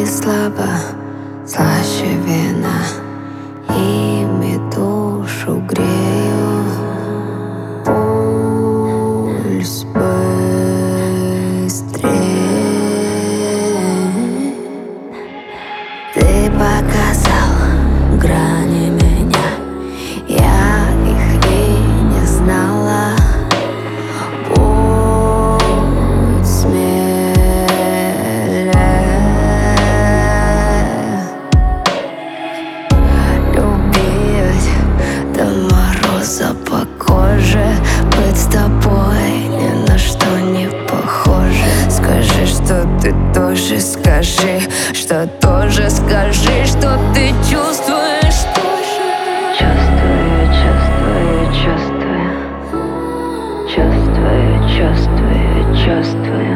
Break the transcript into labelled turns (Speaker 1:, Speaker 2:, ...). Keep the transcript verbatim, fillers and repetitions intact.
Speaker 1: слабо, слаще вина, ими душу грею. Пульс быстрее. Ты показал грани меня, я их и не знала. Будь смелее. Любить до мороза по коже, быть с тобой ни на что не похоже. Скажи, что ты тоже, скажи, что тоже, скажи, что ты чувствуешь тоже.
Speaker 2: Чувствую, чувствую, чувствую. Чувствую, чувствую, чувствую.